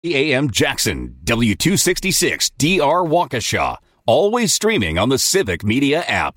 AM Jackson, W266 DR Waukesha. Always streaming on the Civic Media app.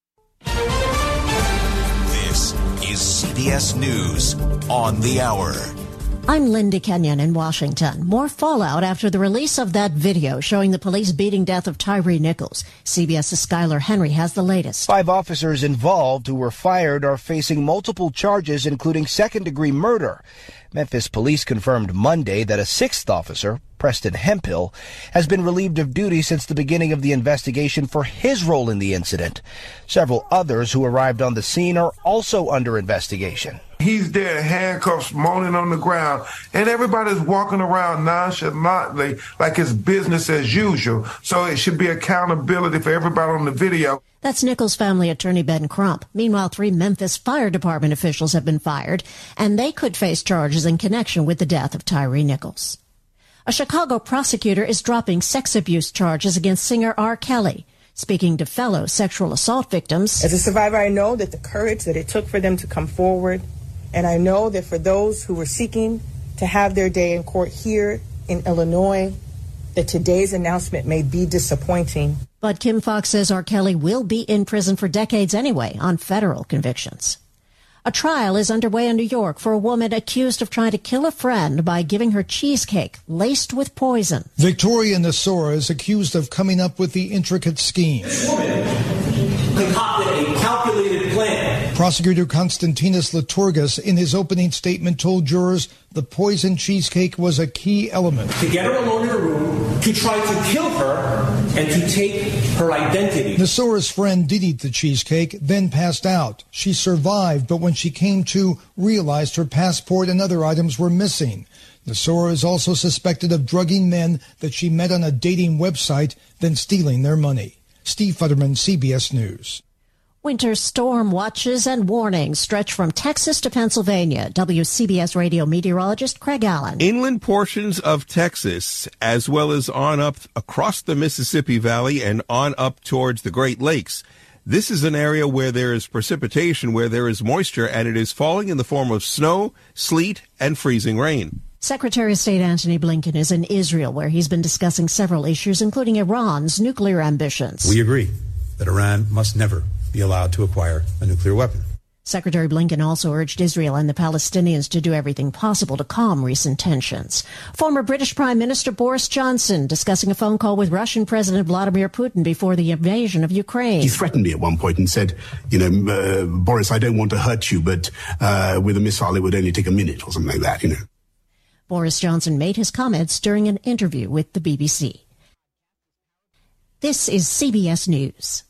This is CBS News on the Hour. I'm Linda Kenyon in Washington. More fallout after the release of that video showing the police beating death of Tyree Nichols. CBS's Skylar Henry has the latest. 5 officers involved who were fired are facing multiple charges, including second-degree murder. Memphis police confirmed Monday that a 6th officer, Preston Hemphill, has been relieved of duty since the beginning of the investigation for his role in the incident. Several others who arrived on the scene are also under investigation. He's there, handcuffs, moaning on the ground, and everybody's walking around nonchalantly like it's business as usual. So it should be accountability for everybody on the video. That's Nichols' family attorney Ben Crump. Meanwhile, 3 Memphis Fire Department officials have been fired, and they could face charges in connection with the death of Tyree Nichols. A Chicago prosecutor is dropping sex abuse charges against singer R. Kelly. Speaking to fellow sexual assault victims, as a survivor, I know that the courage that it took for them to come forward, and I know that for those who were seeking to have their day in court here in Illinois, that today's announcement may be disappointing. But Kim Fox says R. Kelly will be in prison for decades anyway on federal convictions. A trial is underway in New York for a woman accused of trying to kill a friend by giving her cheesecake laced with poison. Victoria Nasora is accused of coming up with the intricate scheme. This woman concocted a calculated plan. Prosecutor Konstantinos Liturgas, in his opening statement, told jurors the poison cheesecake was a key element. To get her alone in a room, to try to kill her, and to take her identity. Nasora's friend did eat the cheesecake, then passed out. She survived, but when she came to, realized her passport and other items were missing. Nasora is also suspected of drugging men that she met on a dating website, then stealing their money. Steve Futterman, CBS News. Winter storm watches and warnings stretch from Texas to Pennsylvania. WCBS radio meteorologist Craig Allen. Inland portions of Texas, as well as on up across the Mississippi Valley and on up towards the Great Lakes. This is an area where there is precipitation, where there is moisture, and it is falling in the form of snow, sleet, and freezing rain. Secretary of State Antony Blinken is in Israel, where he's been discussing several issues, including Iran's nuclear ambitions. We agree that Iran must never be allowed to acquire a nuclear weapon. Secretary Blinken also urged Israel and the Palestinians to do everything possible to calm recent tensions. Former British Prime Minister Boris Johnson discussing a phone call with Russian President Vladimir Putin before the invasion of Ukraine. He threatened me at one point and said, Boris, I don't want to hurt you, but with a missile it would only take a minute or something like that, Boris Johnson made his comments during an interview with the BBC. This is CBS News.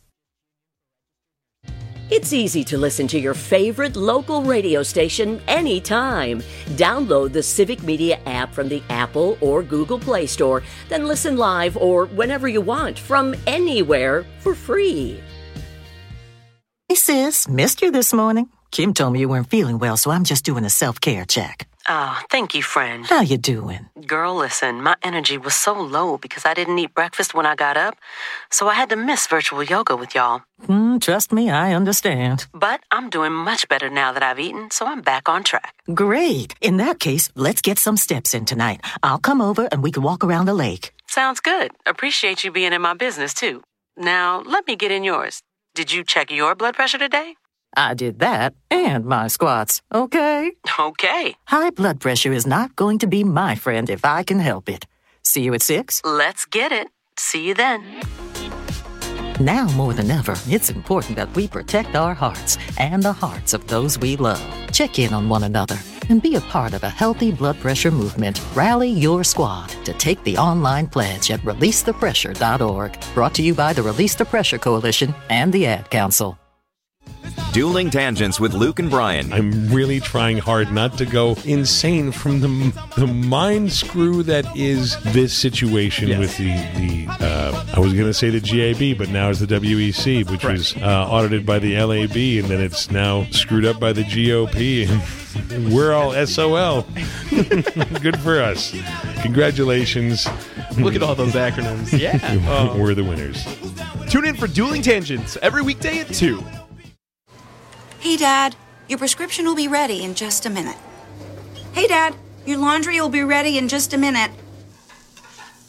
It's easy to listen to your favorite local radio station anytime. Download the Civic Media app from the Apple or Google Play Store, then listen live or whenever you want from anywhere for free. Hey sis, missed you this morning. Kim told me you weren't feeling well, so I'm just doing a self-care check. Oh, thank you, friend. How you doing? Girl, listen, my energy was so low because I didn't eat breakfast when I got up, so I had to miss virtual yoga with y'all. Trust me, I understand. But I'm doing much better now that I've eaten, so I'm back on track. Great. In that case, let's get some steps in tonight. I'll come over and we can walk around the lake. Sounds good. Appreciate you being in my business, too. Now, let me get in yours. Did you check your blood pressure today? I did that and my squats, okay? Okay. High blood pressure is not going to be my friend if I can help it. See you at 6? Let's get it. See you then. Now more than ever, it's important that we protect our hearts and the hearts of those we love. Check in on one another and be a part of a healthy blood pressure movement. Rally your squad to take the online pledge at releasethepressure.org. Brought to you by the Release the Pressure Coalition and the Ad Council. Dueling Tangents with Luke and Brian. I'm really trying hard not to go insane from the mind screw that is this situation with the I was going to say the GAB, but now it's the WEC, which was audited by the LAB, and then it's now screwed up by the GOP, and we're all SOL. Good for us. Congratulations. Look at all those acronyms. Yeah. We're the winners. Tune in for Dueling Tangents every weekday at 2. Hey, Dad, your prescription will be ready in just a minute. Hey, Dad, your laundry will be ready in just a minute.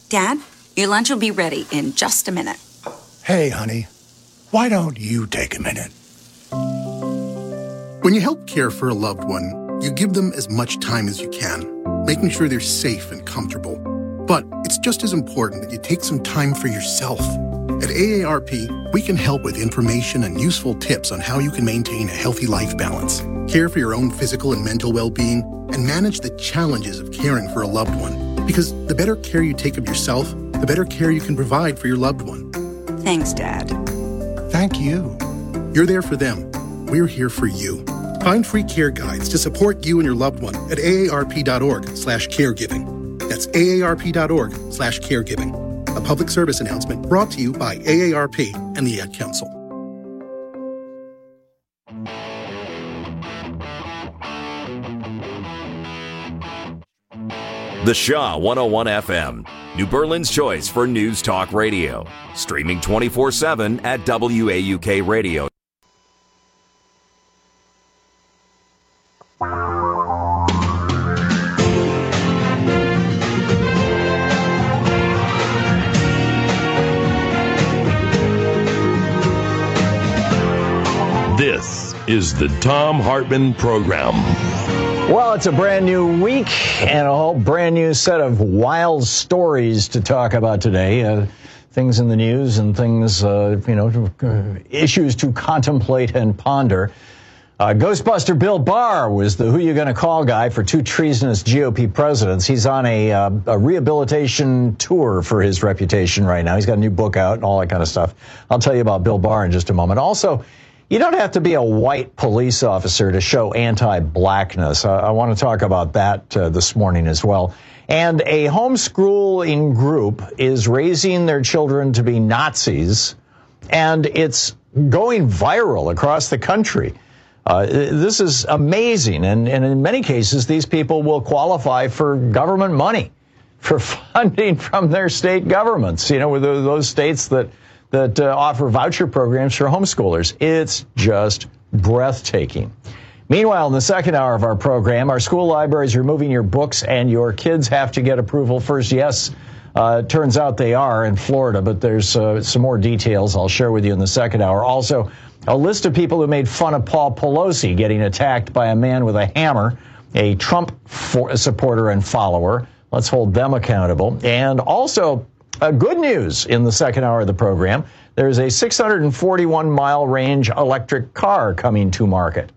Dad, your lunch will be ready in just a minute. Hey, honey, why don't you take a minute? When you help care for a loved one, you give them as much time as you can, making sure they're safe and comfortable. But it's just as important that you take some time for yourself. At AARP, we can help with information and useful tips on how you can maintain a healthy life balance, care for your own physical and mental well-being, and manage the challenges of caring for a loved one. Because the better care you take of yourself, the better care you can provide for your loved one. Thanks, Dad. Thank you. You're there for them. We're here for you. Find free care guides to support you and your loved one at aarp.org/caregiving. That's aarp.org/caregiving. A public service announcement brought to you by AARP and the Ad Council. The Shaw 101 FM, New Berlin's choice for news talk radio. Streaming 24/7 at WAUK Radio. This is the Thom Hartmann Program. Well, it's a brand new week and a whole brand new set of wild stories to talk about today. Things in the news and things, issues to contemplate and ponder. Ghostbuster Bill Barr was the Who You Gonna Call guy for two treasonous GOP presidents. He's on a rehabilitation tour for his reputation right now. He's got a new book out and all that kind of stuff. I'll tell you about Bill Barr in just a moment. Also, you don't have to be a white police officer to show anti-blackness. I want to talk about that this morning as well. And a homeschooling group is raising their children to be Nazis, and it's going viral across the country. This is amazing, and in many cases, these people will qualify for government money, for funding from their state governments, with those states that offer voucher programs for homeschoolers. It's just breathtaking. Meanwhile, in the second hour of our program, our school libraries are moving your books and your kids have to get approval first. Yes, turns out they are in Florida, but there's some more details I'll share with you in the second hour. Also, a list of people who made fun of Paul Pelosi getting attacked by a man with a hammer, a Trump supporter and follower. Let's hold them accountable. And also, good news in the second hour of the program. There's a 641-mile range electric car coming to market.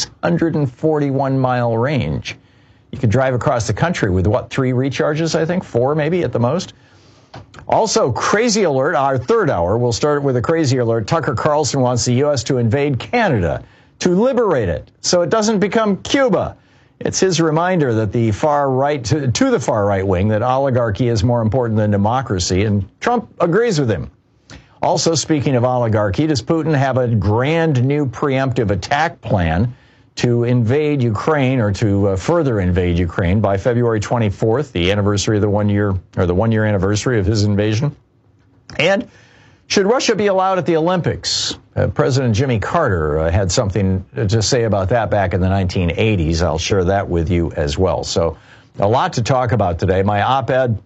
641-mile range. You could drive across the country with, 3 recharges, I think? 4 maybe at the most. Also, crazy alert, our third hour. We'll start with a crazy alert. Tucker Carlson wants the U.S. to invade Canada, to liberate it, so it doesn't become Cuba. It's his reminder that the far right, to the far right wing, that oligarchy is more important than democracy, and Trump agrees with him. Also, speaking of oligarchy, does Putin have a grand new preemptive attack plan to invade Ukraine, or to further invade Ukraine by February 24th, the anniversary of the 1 year anniversary of his invasion? And should Russia be allowed at the Olympics? President Jimmy Carter had something to say about that back in the 1980s. I'll share that with you as well. So a lot to talk about today. My op-ed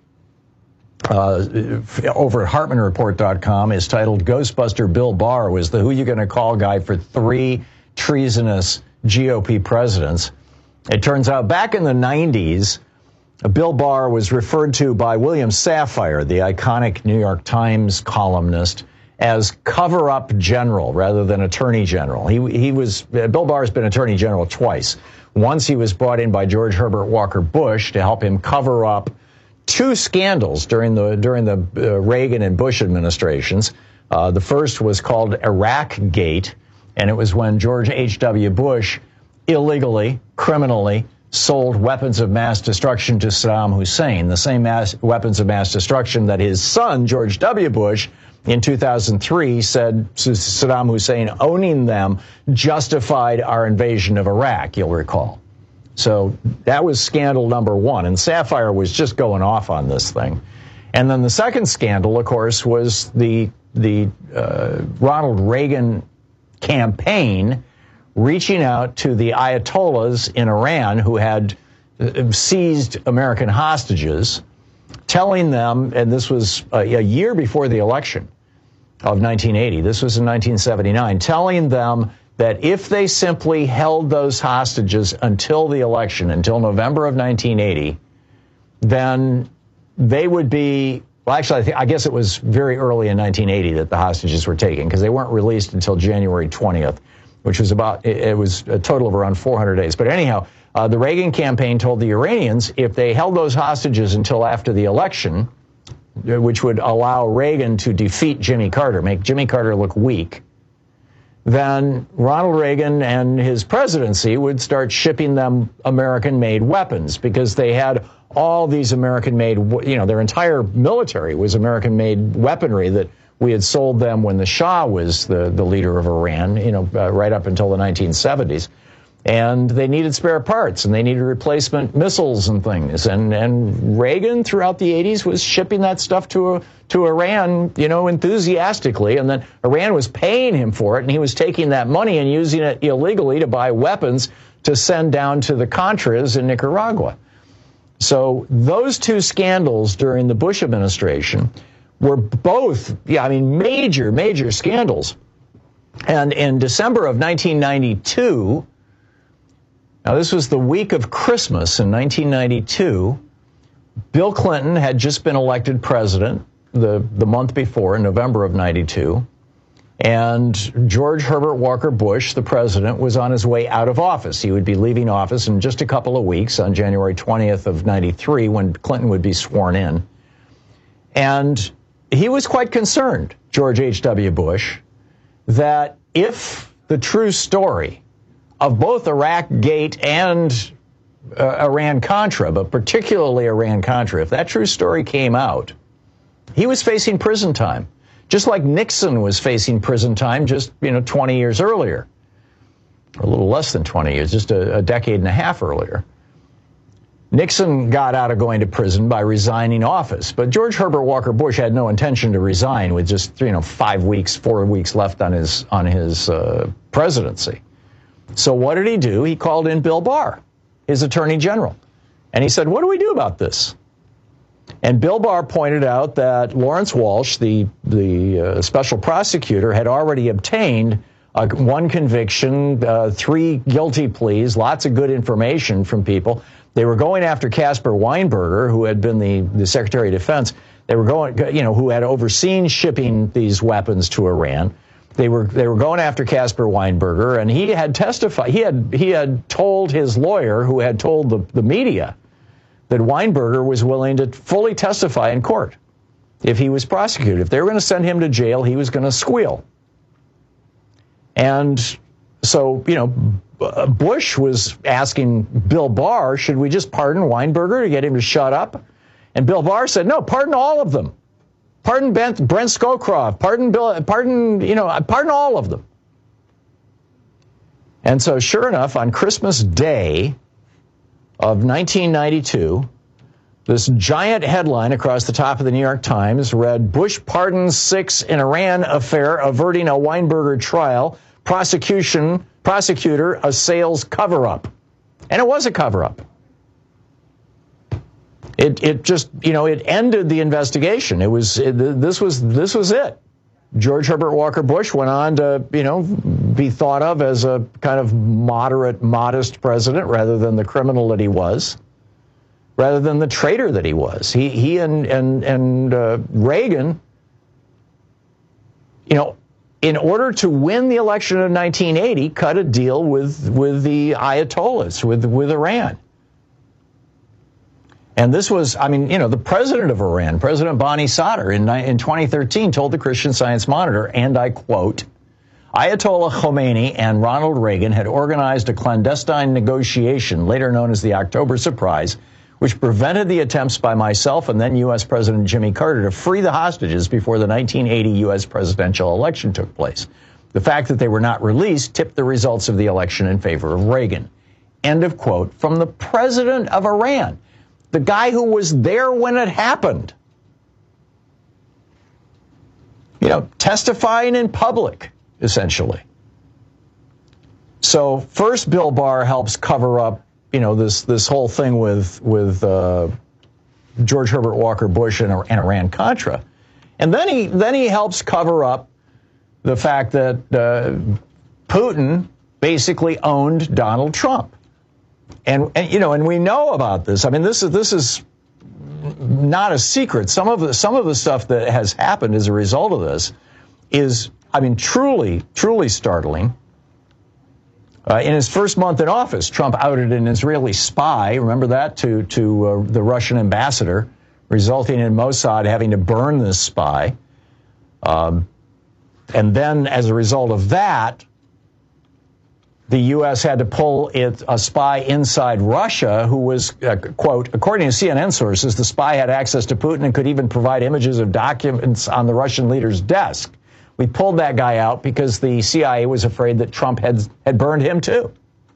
over at HartmanReport.com is titled Ghostbuster Bill Barr was the Who You Gonna Call guy for 3 treasonous GOP presidents. It turns out back in the 90s, Bill Barr was referred to by William Safire, the iconic New York Times columnist, as cover-up general rather than attorney general. Bill Barr's been attorney general twice. Once he was brought in by George Herbert Walker Bush to help him cover up 2 scandals during the Reagan and Bush administrations. The first was called Iraq-gate, and it was when George H.W. Bush illegally, criminally, sold weapons of mass destruction to Saddam Hussein, the same weapons of mass destruction that his son, George W. Bush, in 2003 said Saddam Hussein owning them justified our invasion of Iraq, you'll recall. So that was scandal number 1, and Safire was just going off on this thing. And then the second scandal, of course, was the Ronald Reagan campaign reaching out to the Ayatollahs in Iran who had seized American hostages telling them, and this was a year before the election of 1980, this was in 1979, telling them that if they simply held those hostages until the election, until November of 1980, then they would be, well, actually, I guess it was very early in 1980 that the hostages were taken, because they weren't released until January 20th, which was it was a total of around 400 days. But anyhow, the Reagan campaign told the Iranians if they held those hostages until after the election, which would allow Reagan to defeat Jimmy Carter, make Jimmy Carter look weak, then Ronald Reagan and his presidency would start shipping them American-made weapons, because they had all these American-made, their entire military was American-made weaponry that we had sold them when the Shah was the leader of Iran, right up until the 1970s. And they needed spare parts, and they needed replacement missiles and things. And Reagan, throughout the 80s, was shipping that stuff to Iran, enthusiastically. And then Iran was paying him for it, and he was taking that money and using it illegally to buy weapons to send down to the Contras in Nicaragua. So those two scandals during the Bush administration were both, major, major scandals. And in December of 1992, now this was the week of Christmas in 1992, Bill Clinton had just been elected president the month before, in November of 92, and George Herbert Walker Bush, the president, was on his way out of office. He would be leaving office in just a couple of weeks, on January 20th of 93, when Clinton would be sworn in. And he was quite concerned, George H.W. Bush, that if the true story of both Iraq-Gate and Iran-Contra, but particularly Iran-Contra, if that true story came out, he was facing prison time, just like Nixon was facing prison time just, 20 years earlier, or a little less than 20 years, just a decade and a half earlier. Nixon got out of going to prison by resigning office, but George Herbert Walker Bush had no intention to resign with just 4 weeks left on his presidency. So what did he do? He called in Bill Barr, his attorney general, and he said, "What do we do about this?" And Bill Barr pointed out that Lawrence Walsh, the special prosecutor, had already obtained one conviction, 3 guilty pleas, lots of good information from people. They were going after Caspar Weinberger, who had been the Secretary of Defense. They were going, who had overseen shipping these weapons to Iran. They were going after Caspar Weinberger, and he had testified. He had told his lawyer, who had told the media, that Weinberger was willing to fully testify in court if he was prosecuted. If they were going to send him to jail, he was going to squeal. And so, Bush was asking Bill Barr, should we just pardon Weinberger to get him to shut up? And Bill Barr said, no, pardon all of them. Pardon Brent Scowcroft. Pardon all of them. And so, sure enough, on Christmas Day of 1992, this giant headline across the top of the New York Times read, "Bush pardons 6 in Iran affair, averting a Weinberger trial. Prosecutor assails cover-up." And it was a cover-up. It just, it ended the investigation. This was it. George Herbert Walker Bush went on to, be thought of as a kind of moderate, modest president rather than the criminal that he was, rather than the traitor that he was. He and Reagan, in order to win the election of 1980, cut a deal with the Ayatollahs, with Iran. And this was, the president of Iran, President Bani Sadr, in 2013 told the Christian Science Monitor, and I quote, "Ayatollah Khomeini and Ronald Reagan had organized a clandestine negotiation, later known as the October Surprise, which prevented the attempts by myself and then U.S. President Jimmy Carter to free the hostages before the 1980 U.S. presidential election took place. The fact that they were not released tipped the results of the election in favor of Reagan." End of quote from the president of Iran, the guy who was there when it happened. Testifying in public, essentially. So first, Bill Barr helps cover up, this whole thing with George Herbert Walker Bush and Iran-Contra. And then he helps cover up the fact that Putin basically owned Donald Trump. And we know about this. I mean, this is not a secret. Some of the stuff that has happened as a result of this is, I mean, truly startling. In his first month in office, Trump outed an Israeli spy, remember that, to the Russian ambassador, resulting in Mossad having to burn this spy. And then, as a result of that, the U.S. had to pull a spy inside Russia who was, quote, according to CNN sources, the spy had access to Putin and could even provide images of documents on the Russian leader's desk. We pulled that guy out because the CIA was afraid that Trump had burned him too.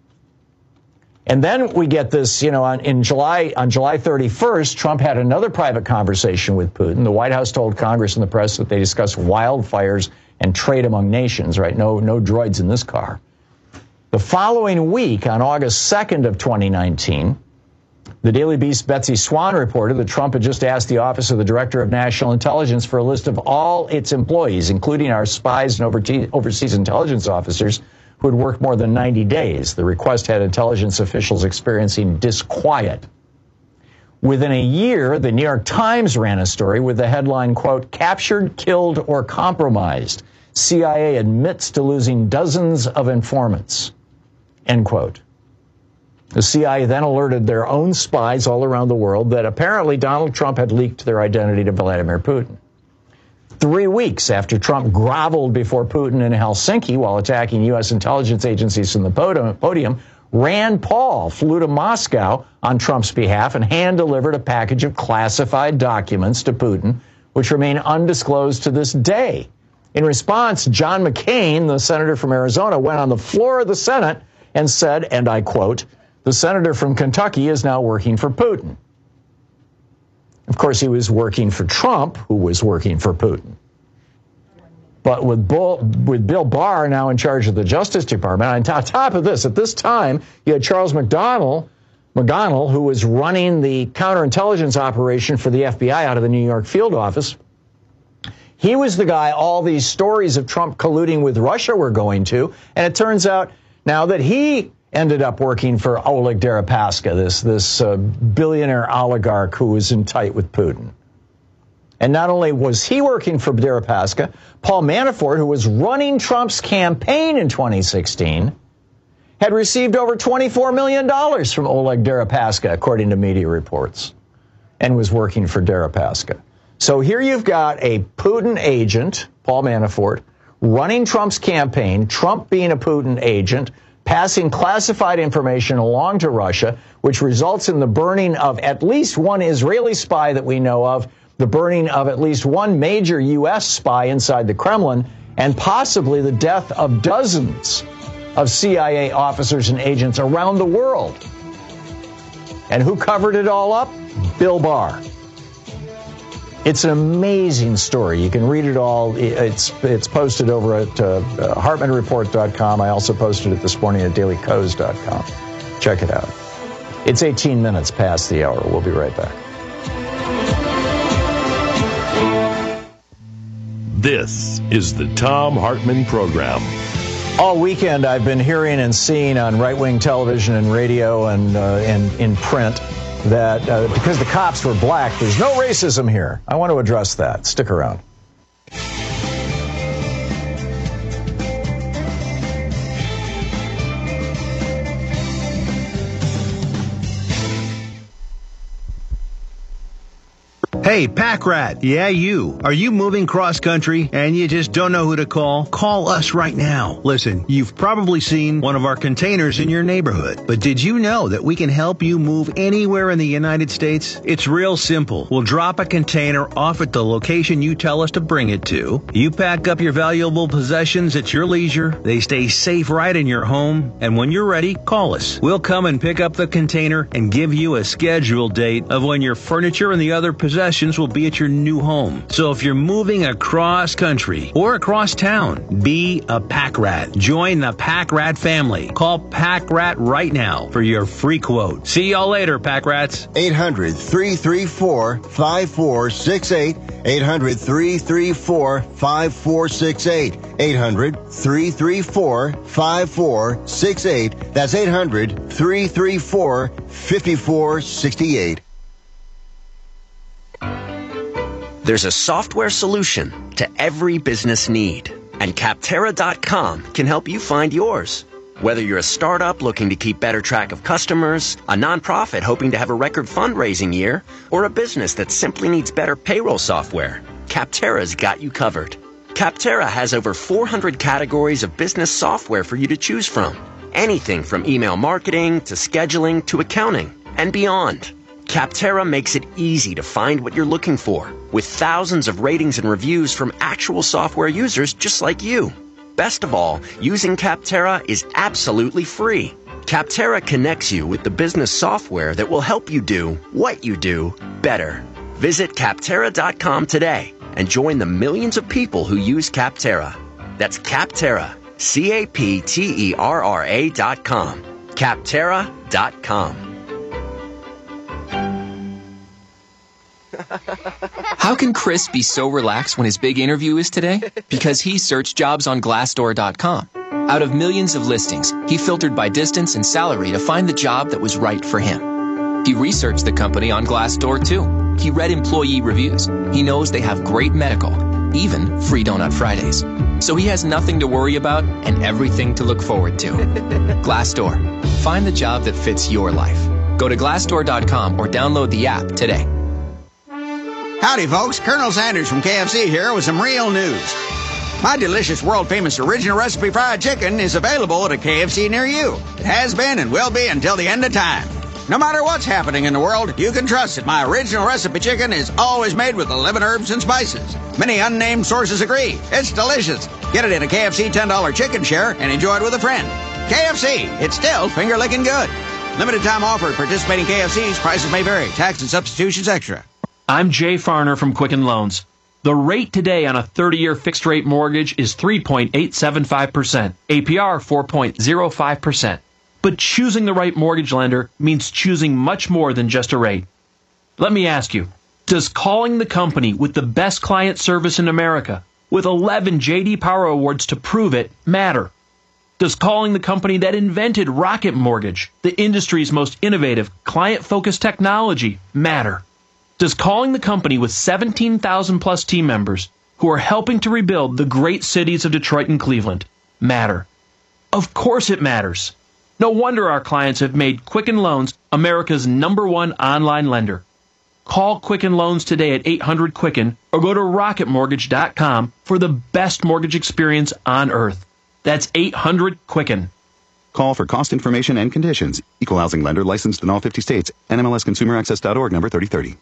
And then we get this, on July 31st, Trump had another private conversation with Putin. The White House told Congress and the press that they discussed wildfires and trade among nations, right? No droids in this car. The following week, on August 2nd of 2019, the Daily Beast's Betsy Swan reported that Trump had just asked the Office of the Director of National Intelligence for a list of all its employees, including our spies and overseas intelligence officers who had worked more than 90 days. The request had intelligence officials experiencing disquiet. Within a year, the New York Times ran a story with the headline, quote, "Captured, Killed, or Compromised. CIA admits to losing dozens of informants," end quote. The CIA then alerted their own spies all around the world that apparently Donald Trump had leaked their identity to Vladimir Putin. 3 weeks after Trump groveled before Putin in Helsinki while attacking U.S. intelligence agencies from the podium, Rand Paul flew to Moscow on Trump's behalf and hand-delivered a package of classified documents to Putin, which remain undisclosed to this day. In response, John McCain, the senator from Arizona, went on the floor of the Senate and said, and I quote, "The senator from Kentucky is now working for Putin." Of course, he was working for Trump, who was working for Putin. But with Bill Barr now in charge of the Justice Department, on top of this, at this time, you had Charles McDonnell, who was running the counterintelligence operation for the FBI out of the New York field office. He was the guy all these stories of Trump colluding with Russia were going to, and it turns out now that he ended up working for Oleg Deripaska, this billionaire oligarch who was in tight with Putin. And not only was he working for Deripaska, Paul Manafort, who was running Trump's campaign in 2016, had received over $24 million from Oleg Deripaska, according to media reports, and was working for Deripaska. So here you've got a Putin agent, Paul Manafort, running Trump's campaign, Trump being a Putin agent, passing classified information along to Russia, which results in the burning of at least one Israeli spy that we know of, the burning of at least one major U.S. spy inside the Kremlin, and possibly the death of dozens of CIA officers and agents around the world. And who covered it all up? Bill Barr. It's an amazing story. You can read it all. It's posted over at HartmanReport.com. I also posted it this morning at DailyKos.com. Check it out. It's 18 minutes past the hour. We'll be right back. This is the Thom Hartmann Program. All weekend, I've been hearing and seeing on right-wing television and radio and in print that because the cops were black, there's no racism here. I want to address that. Stick around. Hey, Pack Rat. Yeah, you. Are you moving cross-country and you just don't know who to call? Call us right now. Listen, you've probably seen one of our containers in your neighborhood. But did you know that we can help you move anywhere in the United States? It's real simple. We'll drop a container off at the location you tell us to bring it to. You pack up your valuable possessions at your leisure. They stay safe right in your home. And when you're ready, call us. We'll come and pick up the container and give you a scheduled date of when your furniture and the other possessions questions will be at your new home. So if you're moving across country or across town, be a Pack Rat. Join the Pack Rat family. Call Pack Rat right now for your free quote. See y'all later, Pack Rats. 800-334-5468. 800-334-5468. 800-334-5468. That's 800-334-5468. There's a software solution to every business need, and Capterra.com can help you find yours. Whether you're a startup looking to keep better track of customers, a nonprofit hoping to have a record fundraising year, or a business that simply needs better payroll software, Capterra's got you covered. Capterra has over 400 categories of business software for you to choose from. Anything from email marketing to scheduling to accounting and beyond. Capterra makes it easy to find what you're looking for, with thousands of ratings and reviews from actual software users just like you. Best of all, using Capterra is absolutely free. Capterra connects you with the business software that will help you do what you do better. Visit Capterra.com today and join the millions of people who use Capterra. That's Capterra, Capterra.com. Capterra.com. How can Chris be so relaxed when his big interview is today? Because he searched jobs on Glassdoor.com. Out of millions of listings, he filtered by distance and salary to find the job that was right for him. He researched the company on Glassdoor too. He read employee reviews. He knows they have great medical, even free Donut Fridays. So he has nothing to worry about and everything to look forward to. Glassdoor. Find the job that fits your life. Go to Glassdoor.com or download the app today. Howdy, folks. Colonel Sanders from KFC here with some real news. My delicious, world-famous original recipe fried chicken is available at a KFC near you. It has been and will be until the end of time. No matter what's happening in the world, you can trust that my original recipe chicken is always made with 11 herbs and spices. Many unnamed sources agree. It's delicious. Get it in a KFC $10 chicken share and enjoy it with a friend. KFC, it's still finger-licking good. Limited time offer at participating KFCs. Prices may vary. Tax and substitutions extra. I'm Jay Farner from Quicken Loans. The rate today on a 30-year fixed-rate mortgage is 3.875%, APR 4.05%. But choosing the right mortgage lender means choosing much more than just a rate. Let me ask you, does calling the company with the best client service in America, with 11 J.D. Power Awards to prove it, matter? Does calling the company that invented Rocket Mortgage, the industry's most innovative, client-focused technology, matter? Does calling the company with 17,000 plus team members who are helping to rebuild the great cities of Detroit and Cleveland matter? Of course it matters. No wonder our clients have made Quicken Loans America's #1 online lender. Call Quicken Loans today at 800-QUICKEN or go to rocketmortgage.com for the best mortgage experience on earth. That's 800-QUICKEN. Call for cost information and conditions. Equal housing lender licensed in all 50 states. NMLSconsumeraccess.org number 3030.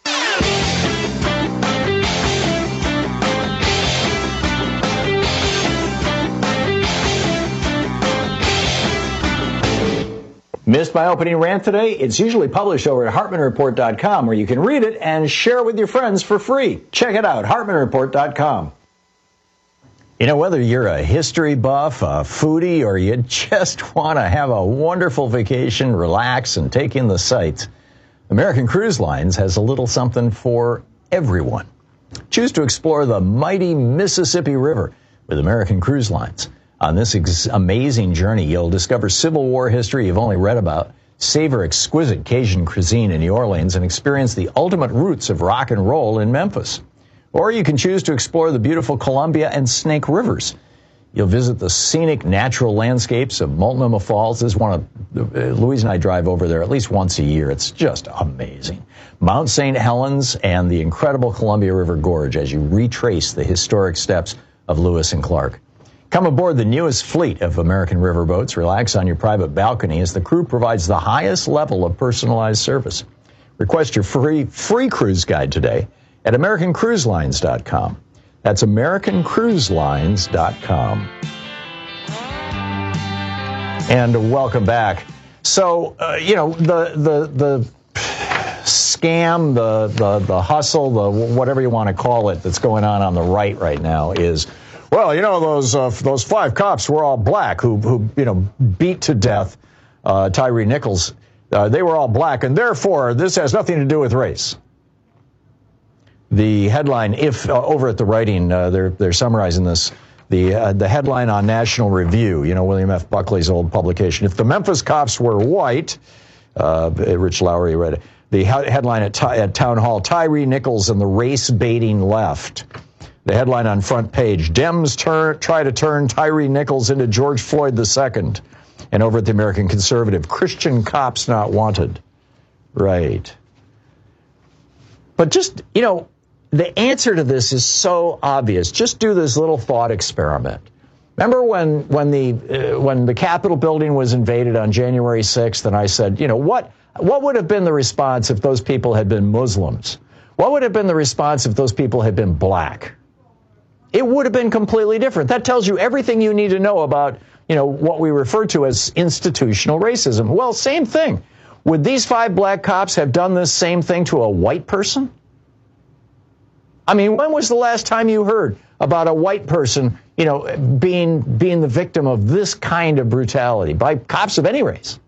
Missed my opening rant today? It's usually published over at HartmanReport.com, where you can read it and share it with your friends for free. Check it out, HartmanReport.com. You know, whether you're a history buff, a foodie, or you just want to have a wonderful vacation, relax, and take in the sights, American Cruise Lines has a little something for everyone. Choose to explore the mighty Mississippi River with American Cruise Lines. On this amazing journey, you'll discover Civil War history you've only read about, savor exquisite Cajun cuisine in New Orleans, and experience the ultimate roots of rock and roll in Memphis. Or you can choose to explore the beautiful Columbia and Snake Rivers. You'll visit the scenic natural landscapes of Multnomah Falls. This is one of, Louise and I drive over there at least once a year. It's just amazing. Mount St. Helens and the incredible Columbia River Gorge as you retrace the historic steps of Lewis and Clark. Come aboard the newest fleet of American riverboats. Relax on your private balcony as the crew provides the highest level of personalized service. Request your free cruise guide today at AmericanCruiseLines.com. That's AmericanCruiseLines.com. And welcome back. So, the scam, the hustle, the whatever you want to call it that's going on the right now is, well, you know, those 5 cops were all black who beat to death Tyre Nichols. They were all black, and therefore this has nothing to do with race. The headline, if over at the writing, they're summarizing this. The headline on National Review, William F. Buckley's old publication. If the Memphis cops were white, Rich Lowry read it. The headline at Town Hall: Tyre Nichols and the race-baiting left. The headline on front page: Dems try to turn Tyre Nichols into George Floyd II. And over at the American Conservative: Christian cops not wanted. Right. But just, the answer to this is so obvious. Just do this little thought experiment. Remember when the Capitol building was invaded on January 6th, and I said, what would have been the response if those people had been Muslims? What would have been the response if those people had been black? It would have been completely different. That tells you everything you need to know about, what we refer to as institutional racism. Well, same thing. Would these 5 black cops have done this same thing to a white person? I mean, when was the last time you heard about a white person, being the victim of this kind of brutality by cops of any race?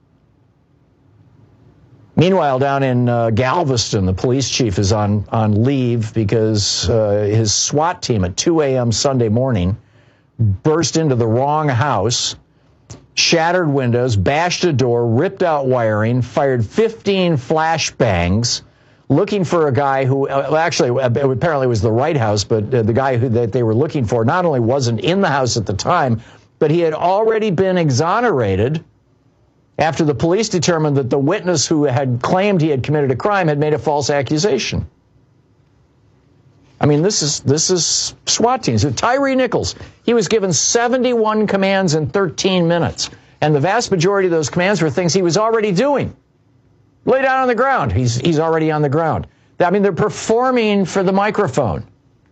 Meanwhile, down in Galveston, the police chief is on leave because his SWAT team at 2 a.m. Sunday morning burst into the wrong house, shattered windows, bashed a door, ripped out wiring, fired 15 flashbangs, looking for a guy who apparently was the right house, but the guy that they were looking for not only wasn't in the house at the time, but he had already been exonerated after the police determined that the witness who had claimed he had committed a crime had made a false accusation. I mean, this is SWAT teams. Tyre Nichols, he was given 71 commands in 13 minutes, and the vast majority of those commands were things he was already doing. Lay down on the ground. He's already on the ground. I mean, they're performing for the microphone.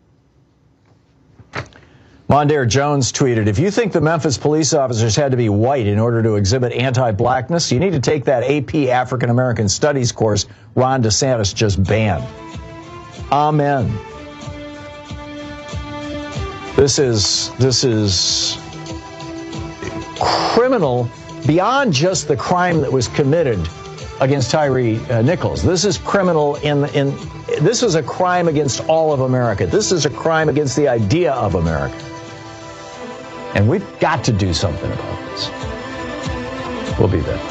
Mondaire Jones tweeted, if you think the Memphis police officers had to be white in order to exhibit anti-blackness, you need to take that AP African American Studies course Ron DeSantis just banned. Amen. This is criminal beyond just the crime that was committed against Tyre Nichols. This is criminal this is a crime against all of America. This is a crime against the idea of America. And we've got to do something about this. We'll be back.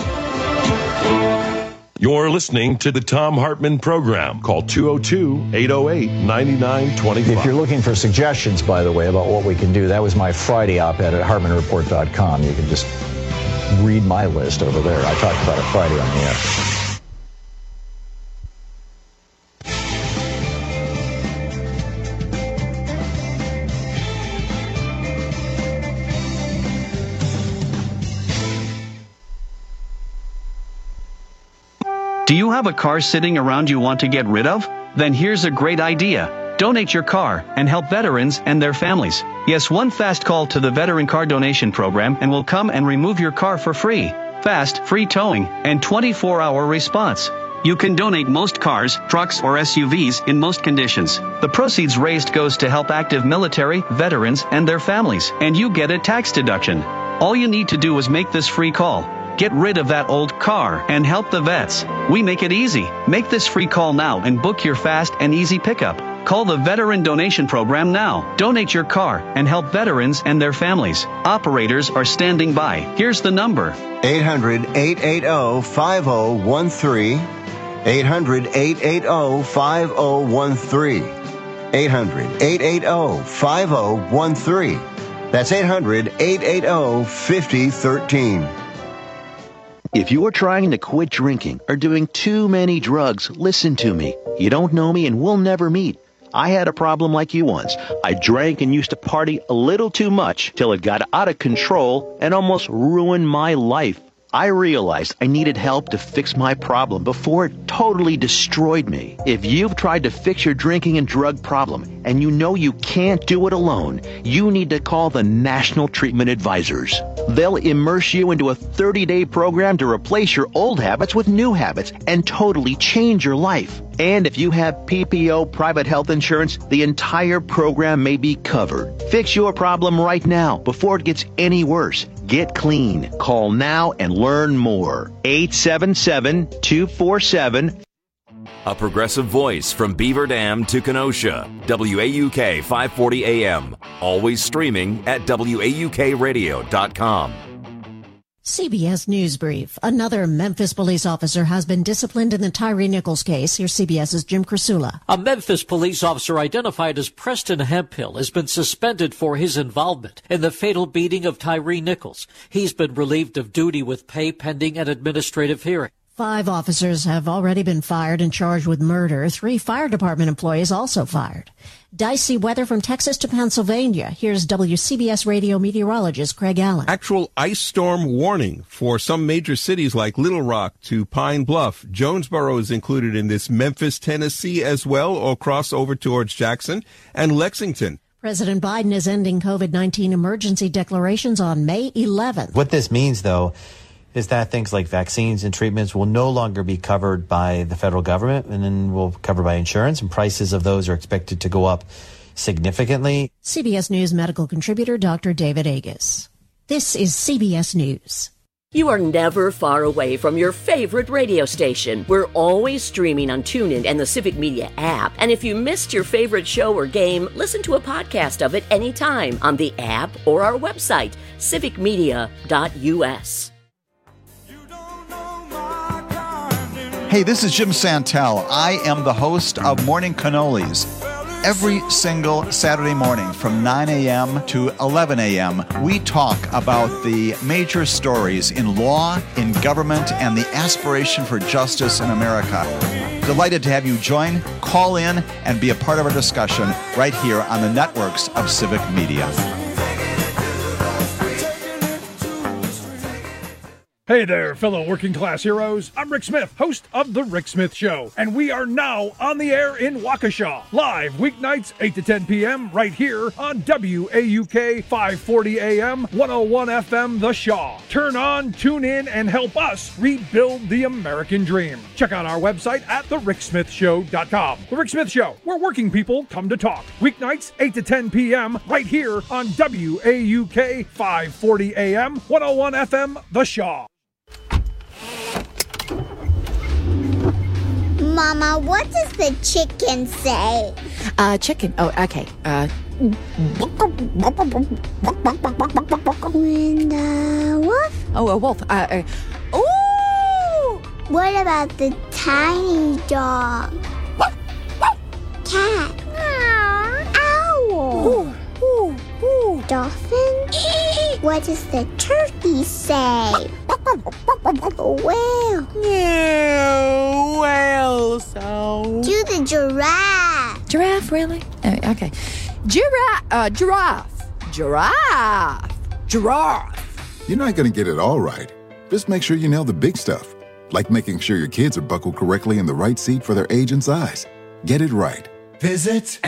You're listening to the Thom Hartmann Program. Call 202-808-9925. If you're looking for suggestions, by the way, about what we can do, that was my Friday op-ed at HartmannReport.com. You can just read my list over there. I talked about it Friday on the air. Do you have a car sitting around you want to get rid of? Then here's a great idea. Donate your car and help veterans and their families. Yes, one fast call to the Veteran Car Donation Program and we'll come and remove your car for free. Fast, free towing, and 24-hour response. You can donate most cars, trucks, or SUVs in most conditions. The proceeds raised goes to help active military, veterans, and their families, and you get a tax deduction. All you need to do is make this free call. Get rid of that old car and help the vets. We make it easy. Make this free call now and book your fast and easy pickup. Call the Veteran Donation Program now. Donate your car and help veterans and their families. Operators are standing by. Here's the number. 800-880-5013. 800-880-5013. 800-880-5013. That's 800-880-5013. If you're trying to quit drinking or doing too many drugs, listen to me. You don't know me and we'll never meet. I had a problem like you once. I drank and used to party a little too much till it got out of control and almost ruined my life. I realized I needed help to fix my problem before it totally destroyed me. If you've tried to fix your drinking and drug problem and you know you can't do it alone, you need to call the National Treatment Advisors. They'll immerse you into a 30-day program to replace your old habits with new habits and totally change your life. And if you have PPO private health insurance, the entire program may be covered. Fix your problem right now before it gets any worse. Get clean. Call now and learn more. 877-247. A progressive voice from Beaver Dam to Kenosha. WAUK 540 AM. Always streaming at WAUKradio.com. CBS News Brief. Another Memphis police officer has been disciplined in the Tyree Nichols case. Here's CBS's Jim Krasula. A Memphis police officer identified as Preston Hemphill has been suspended for his involvement in the fatal beating of Tyree Nichols. He's been relieved of duty with pay pending an administrative hearing. 5 officers have already been fired and charged with murder. 3 fire department employees also fired. Dicey weather from Texas to Pennsylvania. Here's WCBS radio meteorologist Craig Allen. Actual ice storm warning for some major cities like Little Rock to Pine Bluff. Jonesboro is included in this. Memphis, Tennessee as well, or cross over towards Jackson and Lexington. President Biden is ending COVID-19 emergency declarations on May 11th. What this means, though, is that things like vaccines and treatments will no longer be covered by the federal government and then will be covered by insurance, and prices of those are expected to go up significantly. CBS News medical contributor Dr. David Agus. This is CBS News. You are never far away from your favorite radio station. We're always streaming on TuneIn and the Civic Media app. And if you missed your favorite show or game, listen to a podcast of it anytime on the app or our website, civicmedia.us. Hey, this is Jim Santel. I am the host of Morning Cannolis. Every single Saturday morning from 9 a.m. to 11 a.m., we talk about the major stories in law, in government, and the aspiration for justice in America. Delighted to have you join, call in, and be a part of our discussion right here on the networks of Civic Media. Hey there, fellow working class heroes. I'm Rick Smith, host of The Rick Smith Show, and we are now on the air in Waukesha, live weeknights 8 to 10 p.m. right here on WAUK 540 AM, 101 FM, The Shaw. Turn on, tune in, and help us rebuild the American dream. Check out our website at thericksmithshow.com. The Rick Smith Show, where working people come to talk. Weeknights 8 to 10 p.m. right here on WAUK 540 AM, 101 FM, The Shaw. Mama, what does the chicken say? Chicken. Oh, okay. And wolf? Oh, a wolf. Ooh! What about the tiny dog? Cat? Owl? Dolphin? What does the turkey say? Whale? Yeah, whale sound. Do the giraffe. Giraffe, really? Okay. Giraffe. You're not going to get it all right. Just make sure you nail the big stuff, like making sure your kids are buckled correctly in the right seat for their age and size. Get it right. Visit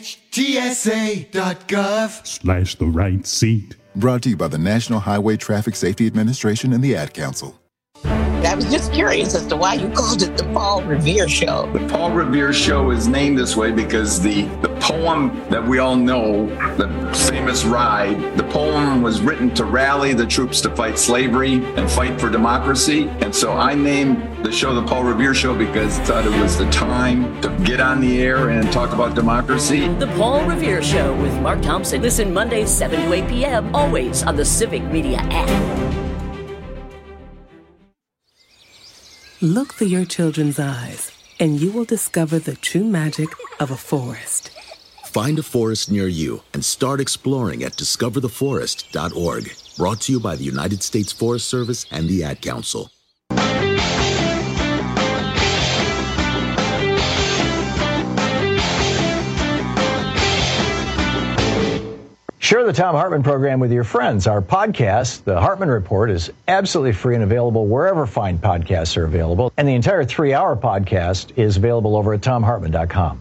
NHTSA.gov/ the right seat. Brought to you by the National Highway Traffic Safety Administration and the Ad Council. I was just curious as to why you called it the Paul Revere Show. The Paul Revere Show is named this way because the poem that we all know, the famous Ride, the poem was written to rally the troops to fight slavery and fight for democracy. And so I named the show the Paul Revere Show because I thought it was the time to get on the air and talk about democracy. The Paul Revere Show with Mark Thompson. Listen Mondays 7 to 8 p.m. always on the Civic Media app. Look through your children's eyes, and you will discover the true magic of a forest. Find a forest near you and start exploring at discovertheforest.org. Brought to you by the United States Forest Service and the Ad Council. share the Thom Hartmann program with your friends. Our podcast, The Hartmann Report, is absolutely free and available wherever fine podcasts are available. And the entire 3-hour podcast is available over at thomhartmann.com.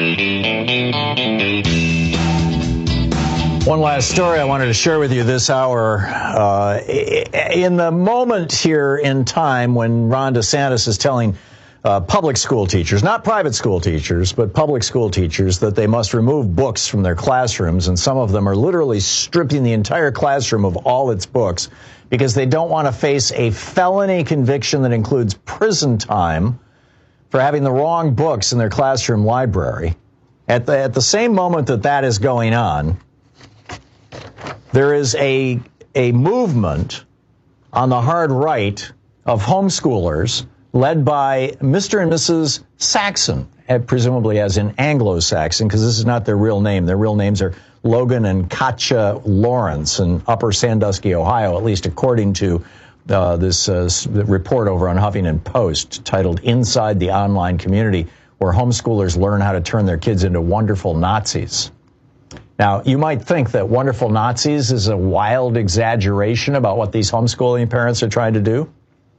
One last story I wanted to share with you this hour. In the moment here in time when Ron DeSantis is telling public school teachers, not private school teachers, but public school teachers, that they must remove books from their classrooms, and some of them are literally stripping the entire classroom of all its books because they don't want to face a felony conviction that includes prison time for having the wrong books in their classroom library. At the same moment that is going on, there is a movement on the hard right of homeschoolers led by Mr. and Mrs. Saxon, presumably as in Anglo-Saxon, because this is not their real name. Their real names are Logan and Katja Lawrence in Upper Sandusky, Ohio, at least according to this report over on Huffington Post titled Inside the Online Community, where homeschoolers learn how to turn their kids into wonderful Nazis. Now, you might think that wonderful Nazis is a wild exaggeration about what these homeschooling parents are trying to do.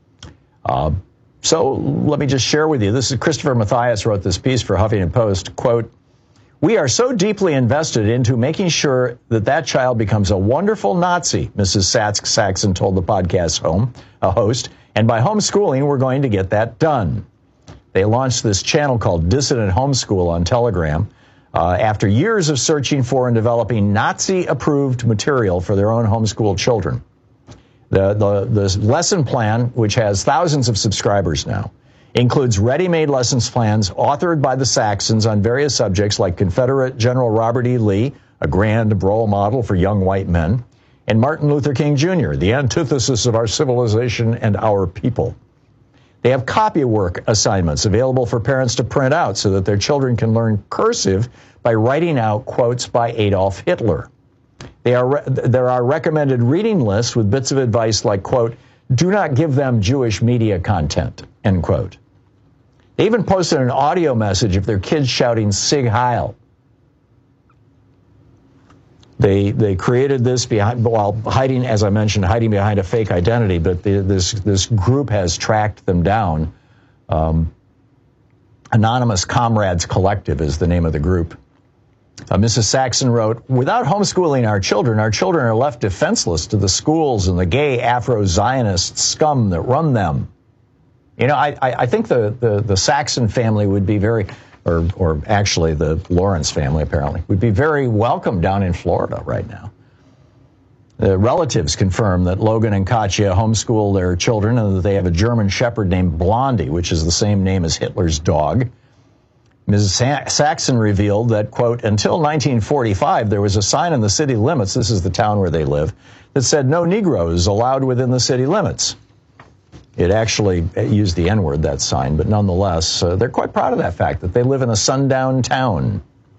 So let me just share with you. This is Christopher Mathias wrote this piece for Huffington Post. Quote, "We are so deeply invested into making sure that child becomes a wonderful Nazi," Mrs. Saxon told the podcast host, "and by homeschooling, we're going to get that done." They launched this channel called Dissident Homeschool on Telegram after years of searching for and developing Nazi-approved material for their own homeschool children. The lesson plan, which has thousands of subscribers now, includes ready-made lessons plans authored by the Saxons on various subjects like Confederate General Robert E. Lee, a grand role model for young white men, and Martin Luther King Jr., the antithesis of our civilization and our people. They have copywork assignments available for parents to print out so that their children can learn cursive by writing out quotes by Adolf Hitler. There are recommended reading lists with bits of advice like, quote, "Do not give them Jewish media content," end quote. They even posted an audio message of their kids shouting Sig Heil. They created this while hiding, as I mentioned, hiding behind a fake identity, but this group has tracked them down. Anonymous Comrades Collective is the name of the group. Mrs. Saxon wrote, "Without homeschooling our children are left defenseless to the schools and the gay Afro-Zionist scum that run them." You know, I think the Saxon family would be very, or actually the Lawrence family apparently, would be very welcome down in Florida right now. The relatives confirm that Logan and Katja homeschool their children and that they have a German shepherd named Blondie, which is the same name as Hitler's dog. Mrs. Saxon revealed that, quote, "Until 1945, there was a sign in the city limits," this is the town where they live, "that said no Negroes allowed within the city limits." It actually used the N-word, that sign, but nonetheless, they're quite proud of that fact, that they live in a sundown town.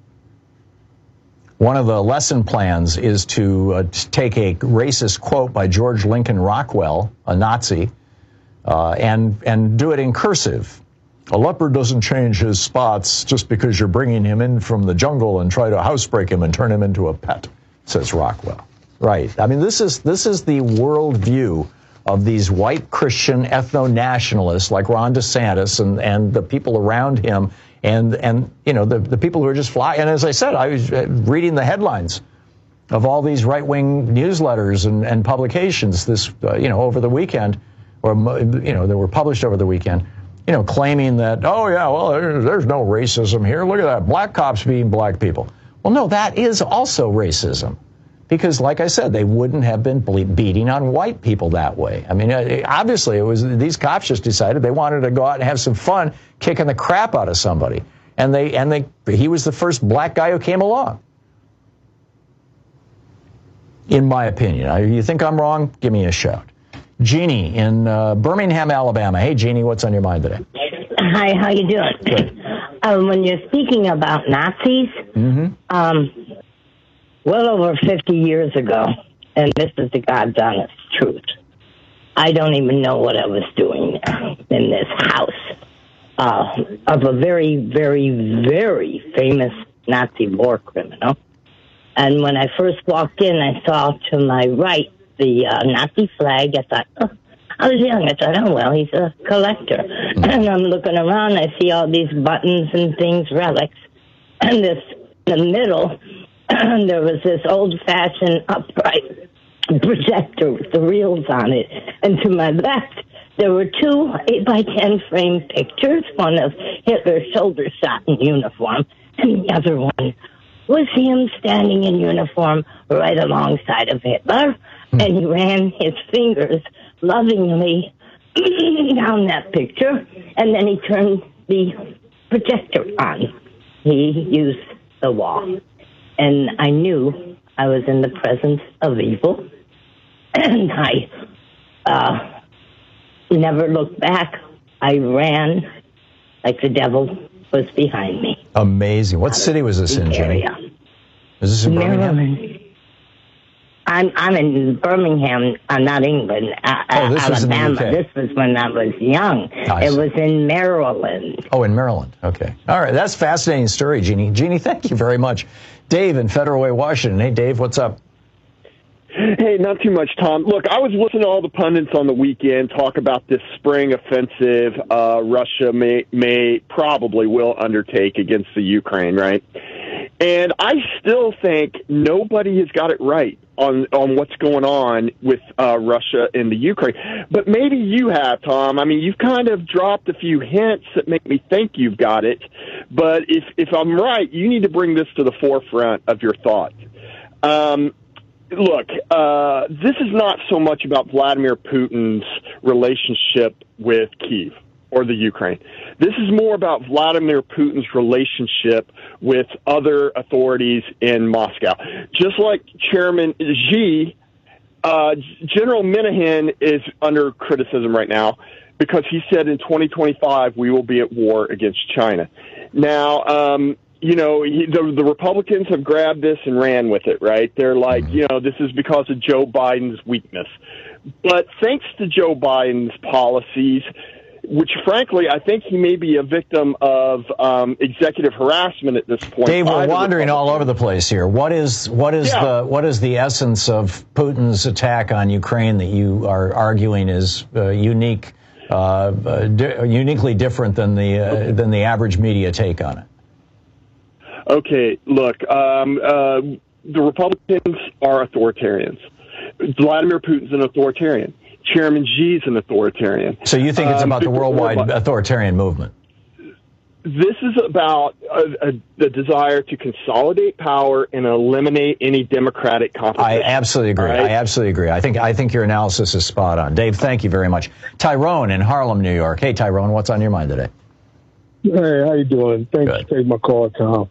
One of the lesson plans is to take a racist quote by George Lincoln Rockwell, a Nazi, and do it in cursive. "A leopard doesn't change his spots just because you're bringing him in from the jungle and try to housebreak him and turn him into a pet," says Rockwell. Right. I mean, this is the worldview of these white Christian ethno-nationalists like Ron DeSantis and the people around him and you know, the people who are just flying. And as I said, I was reading the headlines of all these right-wing newsletters and publications this, over the weekend, or, that were published over the weekend, claiming that, oh, yeah, well, there's no racism here. Look at that. Black cops beating black people. Well, no, that is also racism. Because, like I said, they wouldn't have been beating on white people that way. I mean, obviously, it was these cops just decided they wanted to go out and have some fun kicking the crap out of somebody. And he was the first black guy who came along. In my opinion. You think I'm wrong? Give me a shout. Jeannie in Birmingham, Alabama. Hey, Jeannie, what's on your mind today? Hi, how you doing? Good. When you're speaking about Nazis, well over 50 years ago, and this is the God's honest truth, I don't even know what I was doing there in this house of a very, very, very famous Nazi war criminal And when I first walked in, I saw to my right the Nazi flag. I thought, I was young. I thought, oh, well, he's a collector. And I'm looking around. I see all these buttons and things, relics. And in the middle, there was this old-fashioned upright projector with the reels on it. And to my left, there were 2 8x10 frame pictures, one of Hitler's shoulder shot in uniform, and the other one was him standing in uniform right alongside of Hitler, and he ran his fingers lovingly down that picture, and then he turned the projector on. He used the wall, and I knew I was in the presence of evil, and I never looked back. I ran like the devil was behind me. Amazing. What city was this in, Jenny? Is this in Birmingham? Maryland. I'm in Birmingham, not England, this Alabama. was in the UK. This was when I was young. I see. It was in Maryland. Oh, in Maryland. Okay. All right. That's a fascinating story, Jeannie. Jeannie, thank you very much. Dave in Federal Way, Washington. Hey, Dave, what's up? Hey, not too much, Tom. Look, I was listening to all the pundits on the weekend talk about this spring offensive Russia probably will undertake against the Ukraine, right? And I still think nobody has got it right on what's going on with Russia and the Ukraine. But maybe you have, Tom. I mean, you've kind of dropped a few hints that make me think you've got it. But if I'm right, you need to bring this to the forefront of your thoughts. Look, this is not so much about Vladimir Putin's relationship with Kyiv or the Ukraine. This is more about Vladimir Putin's relationship with other authorities in Moscow. Just like Chairman Xi, General Minahan is under criticism right now because he said in 2025 we will be at war against China. Now, the Republicans have grabbed this and ran with it, right? They're like, this is because of Joe Biden's weakness. But thanks to Joe Biden's policies, which frankly, I think he may be a victim of executive harassment at this point. Dave, we're wandering all over the place here. What is the essence of Putin's attack on Ukraine that you are arguing is uniquely different than the average media take on it? Okay, look, the Republicans are authoritarians. Vladimir Putin's an authoritarian. Chairman Xi's an authoritarian. So you think it's about the worldwide authoritarian movement? This is about the desire to consolidate power and eliminate any democratic competition. I absolutely agree. Right? I absolutely agree. I think your analysis is spot on. Dave, thank you very much. Tyrone in Harlem, New York. Hey, Tyrone, what's on your mind today? Hey, how you doing? Thanks for taking my call, Tom.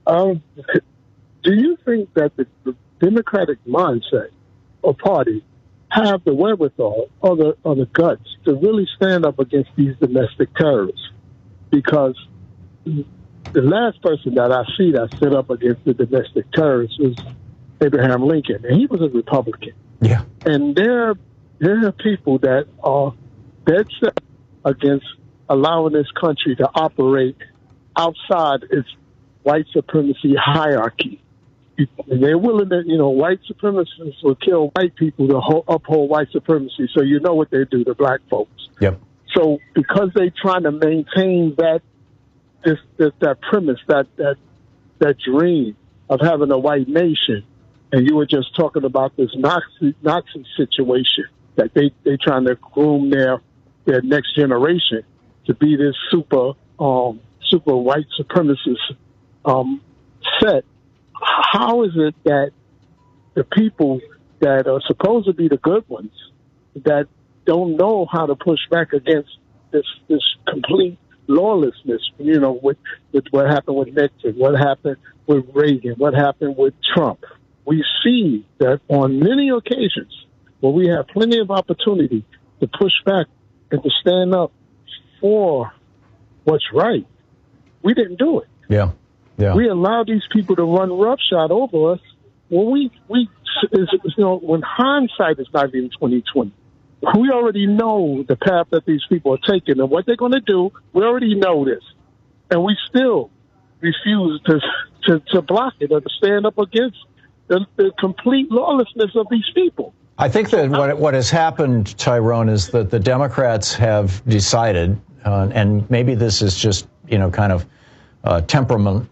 Do you think that the Democratic mindset or party have the wherewithal or the guts to really stand up against these domestic terrorists? Because the last person that I see that stood up against the domestic terrorists was Abraham Lincoln, and he was a Republican. Yeah. And there are people that are dead set against allowing this country to operate outside its white supremacy hierarchy. And they're willing to, white supremacists will kill white people to uphold white supremacy. So you know what they do to black folks. Yep. So because they're trying to maintain that premise, that dream of having a white nation, and you were just talking about this Nazi situation that they trying to groom their next generation to be this super white supremacist set. How is it that the people that are supposed to be the good ones that don't know how to push back against this complete lawlessness, with what happened with Nixon, what happened with Reagan, what happened with Trump? We see that on many occasions where we have plenty of opportunity to push back and to stand up for what's right, we didn't do it. Yeah. Yeah. We allowed these people to run roughshod over us. Well, when hindsight is not even 20/20, we already know the path that these people are taking and what they're going to do. We already know this, and we still refuse to block it or to stand up against the complete lawlessness of these people. I think that what has happened, Tyrone, is that the Democrats have decided, and maybe this is just, kind of temperamental,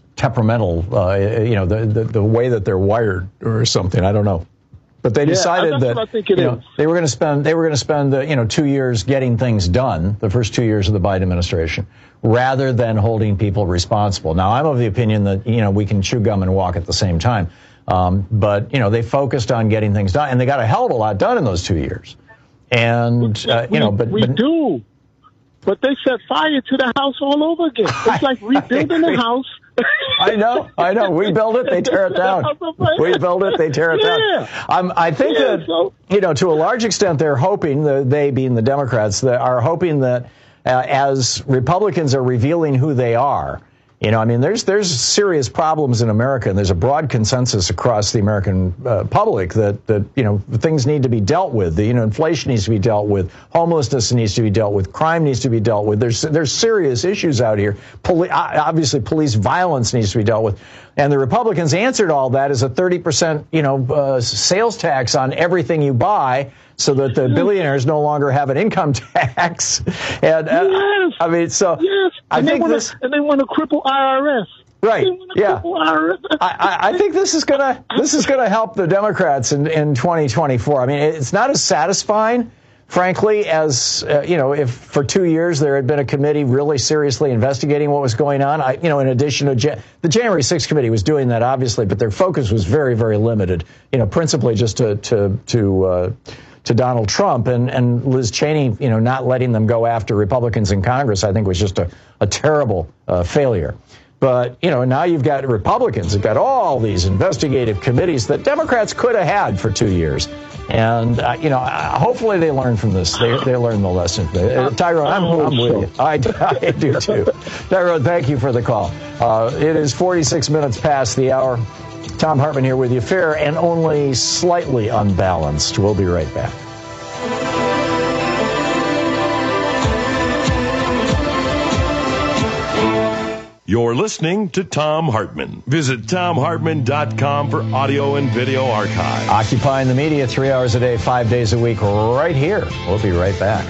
the way that they're wired or something. I don't know. But they decided that they were going to spend 2 years getting things done, the first 2 years of the Biden administration, rather than holding people responsible. Now, I'm of the opinion that we can chew gum and walk at the same time. But they focused on getting things done, and they got a hell of a lot done in those 2 years. And we do. But they set fire to the house all over again. It's like rebuilding the house. I know. We build it, they tear it down. We build it, they tear it down. I think that, to a large extent, they're hoping, they being the Democrats, are hoping that as Republicans are revealing who they are, there's serious problems in America, and there's a broad consensus across the American public that things need to be dealt with. Inflation needs to be dealt with, homelessness needs to be dealt with, crime needs to be dealt with. There's serious issues out here. Obviously, police violence needs to be dealt with, and the Republicans answered all that as a 30% sales tax on everything you buy, so that the billionaires no longer have an income tax. And yes. I think they want to cripple IRS. Right. Yeah. I think this is gonna help the Democrats in 2024. It's not as satisfying, frankly, as if for 2 years there had been a committee really seriously investigating what was going on. In addition to the January 6th committee was doing that, obviously, but their focus was very, very limited. Principally just to Donald Trump, and Liz Cheney, not letting them go after Republicans in Congress, I think was just a terrible failure. But, now you've got Republicans who've got all these investigative committees that Democrats could have had for 2 years. And, hopefully they learn from this. They learn the lesson. Tyrone, I'm with you. I do too. Tyrone, thank you for the call. It is 46 minutes past the hour. Thom Hartmann here with you, fair and only slightly unbalanced. We'll be right back. You're listening to Thom Hartmann. Visit ThomHartmann.com for audio and video archive. Occupying the media 3 hours a day, 5 days a week, right here. We'll be right back.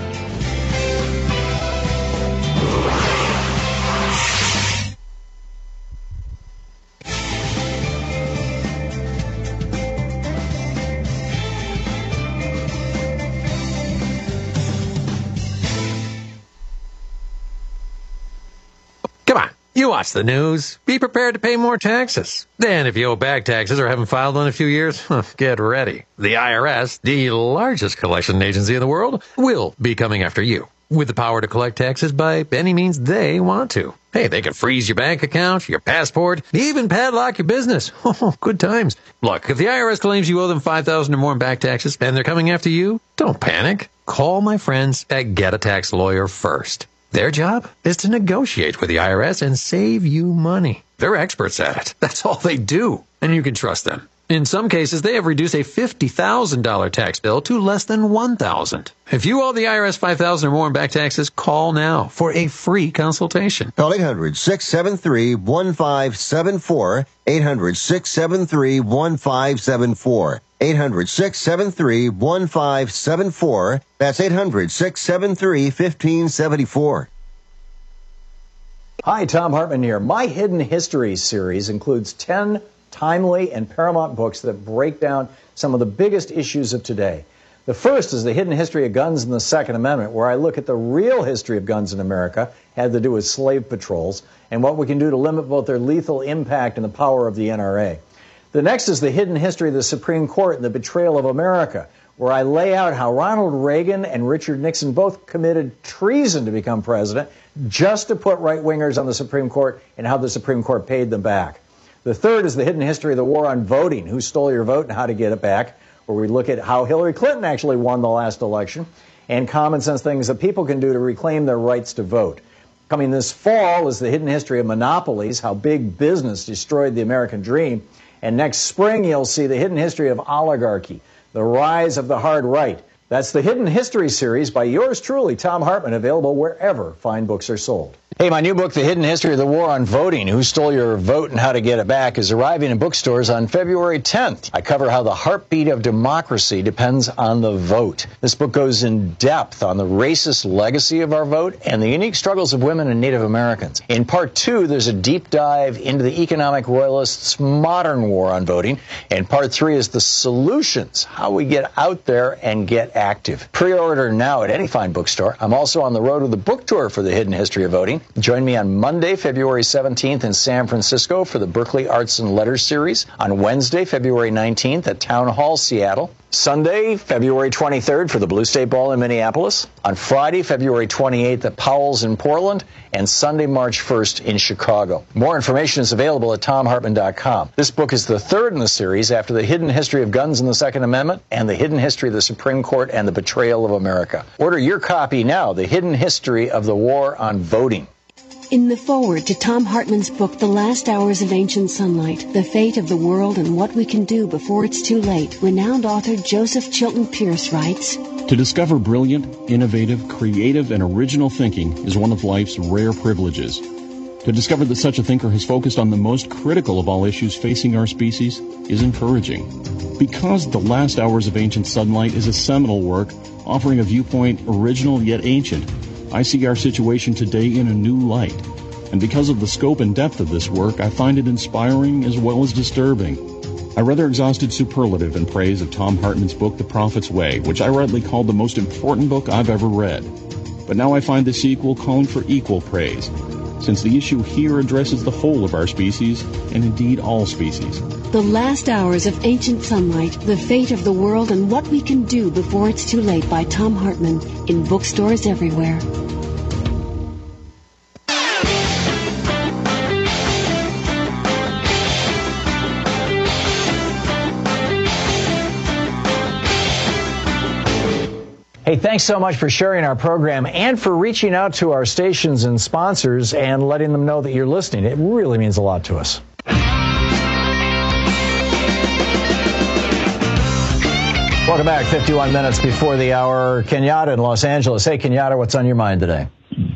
You watch the news. Be prepared to pay more taxes. Then, if you owe back taxes or haven't filed in a few years, get ready. The IRS, the largest collection agency in the world, will be coming after you with the power to collect taxes by any means they want to. Hey, they can freeze your bank account, your passport, even padlock your business. Oh, good times. Look, if the IRS claims you owe them $5,000 or more in back taxes and they're coming after you, don't panic. Call my friends at Get a Tax Lawyer first. Their job is to negotiate with the IRS and save you money. They're experts at it. That's all they do, and you can trust them. In some cases, they have reduced a $50,000 tax bill to less than $1,000. If you owe the IRS $5,000 or more in back taxes, call now for a free consultation. Call 800-673-1574, 800-673-1574. 800-673-1574. That's 800-673-1574. Hi, Thom Hartmann here. My Hidden History series includes 10 timely and paramount books that break down some of the biggest issues of today. The first is The Hidden History of Guns and the Second Amendment, where I look at the real history of guns in America, had to do with slave patrols, and what we can do to limit both their lethal impact and the power of the NRA. The next is The Hidden History of the Supreme Court and the Betrayal of America, where I lay out how Ronald Reagan and Richard Nixon both committed treason to become president just to put right-wingers on the Supreme Court and how the Supreme Court paid them back. The third is The Hidden History of the War on Voting, who stole your vote and how to get it back, where we look at how Hillary Clinton actually won the last election and common sense things that people can do to reclaim their rights to vote. Coming this fall is The Hidden History of Monopolies, how big business destroyed the American dream. And next spring, you'll see The Hidden History of Oligarchy, the rise of the hard right. That's the Hidden History series by yours truly, Thom Hartmann, available wherever fine books are sold. Hey, my new book, The Hidden History of the War on Voting, Who Stole Your Vote and How to Get It Back, is arriving in bookstores on February 10th. I cover how the heartbeat of democracy depends on the vote. This book goes in depth on the racist legacy of our vote and the unique struggles of women and Native Americans. In part 2, there's a deep dive into the economic royalists' modern war on voting. And part 3 is the solutions, how we get out there and get active. Pre-order now at any fine bookstore. I'm also on the road with a book tour for The Hidden History of Voting. Join me on Monday, February 17th in San Francisco for the Berkeley Arts and Letters series. On Wednesday, February 19th at Town Hall, Seattle. Sunday, February 23rd for the Blue State Ball in Minneapolis. On Friday, February 28th at Powell's in Portland. And Sunday, March 1st in Chicago. More information is available at TomHartman.com. This book is the third in the series after The Hidden History of Guns and the Second Amendment and The Hidden History of the Supreme Court and the Betrayal of America. Order your copy now, The Hidden History of the War on Voting. In the foreword to Tom Hartman's book, The Last Hours of Ancient Sunlight, The Fate of the World and What We Can Do Before It's Too Late, renowned author Joseph Chilton Pierce writes, To discover brilliant, innovative, creative, and original thinking is one of life's rare privileges. To discover that such a thinker has focused on the most critical of all issues facing our species is encouraging. Because The Last Hours of Ancient Sunlight is a seminal work offering a viewpoint original yet ancient, I see our situation today in a new light. And because of the scope and depth of this work, I find it inspiring as well as disturbing. I rather exhausted superlative in praise of Tom Hartman's book, The Prophet's Way, which I rightly called the most important book I've ever read. But now I find the sequel calling for equal praise, since the issue here addresses the whole of our species, and indeed all species. The Last Hours of Ancient Sunlight, The Fate of the World and What We Can Do Before It's Too Late by Tom Hartman, in bookstores everywhere. Hey, thanks so much for sharing our program and for reaching out to our stations and sponsors and letting them know that you're listening. It really means a lot to us. Welcome back. 51 minutes before the hour. Kenyatta in Los Angeles. Hey, Kenyatta, what's on your mind today?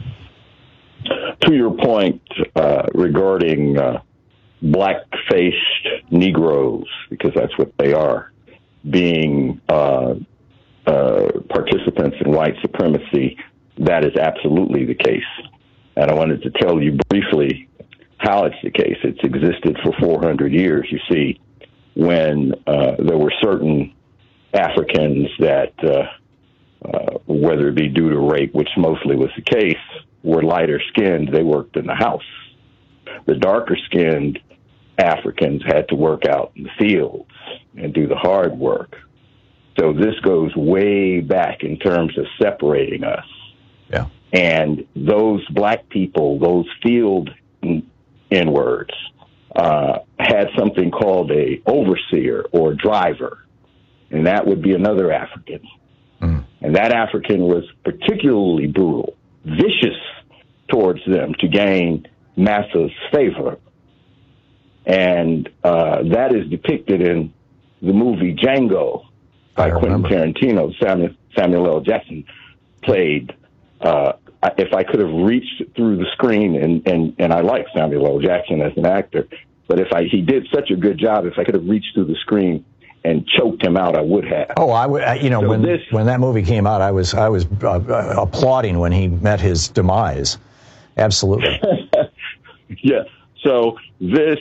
To your point regarding black-faced Negroes, because that's what they are, being participants in white supremacy, that is absolutely the case. And I wanted to tell you briefly how it's the case. It's existed for 400 years. You see, when there were certain Africans that, whether it be due to rape, which mostly was the case, were lighter skinned, they worked in the house. The darker skinned Africans had to work out in the fields and do the hard work. So this goes way back in terms of separating us. Yeah. And those black people, those field N-words, had something called a overseer or driver, and that would be another African. Mm. And that African was particularly brutal, vicious towards them to gain Massa's favor. And that is depicted in the movie Django by Quentin Tarantino. Samuel L. Jackson played. If I could have reached through the screen, and I like Samuel L. Jackson as an actor, but he did such a good job. If I could have reached through the screen and choked him out, I would have. Oh, I would. You know, so when that movie came out, I was applauding when he met his demise. Absolutely. Yeah. So this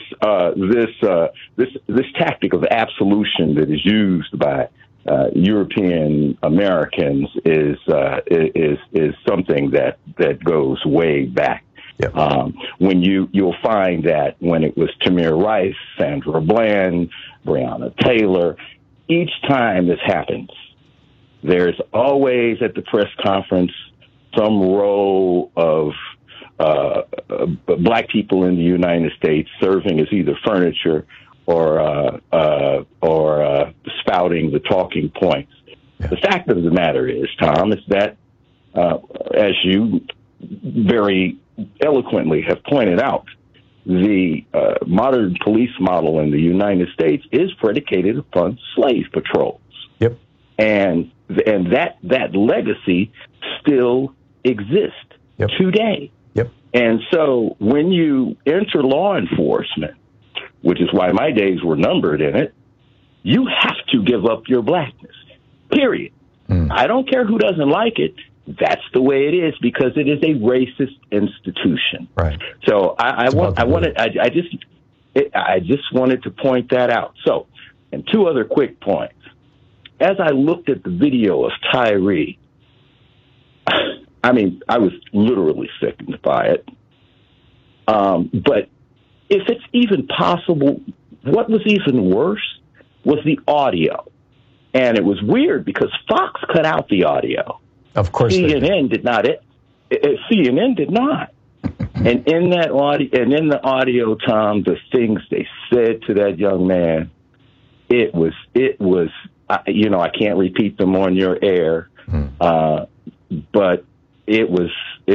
tactic of absolution that is used by European Americans is something that goes way back. Yep. When you'll find that when it was Tamir Rice, Sandra Bland, Breonna Taylor, each time this happens, there's always at the press conference some row of black people in the United States serving as either furniture or spouting the talking points. Yeah. The fact of the matter is, Tom, is that as you very eloquently have pointed out, the modern police model in the United States is predicated upon slave patrols. Yep. And that legacy still exists today. Yep. And so when you enter law enforcement, which is why my days were numbered in it, you have to give up your blackness, period. I don't care who doesn't like it. That's the way it is because it is a racist institution. Right. So I just wanted to point that out. So, and two other quick points. As I looked at the video of Tyree, I mean, I was literally sickened by it. But if it's even possible, what was even worse was the audio. And it was weird because Fox cut out the audio. Of course, CNN did not. CNN did not. And in that audio, and in the audio, Tom, the things they said to that young man, it was. I can't repeat them on your air, but it was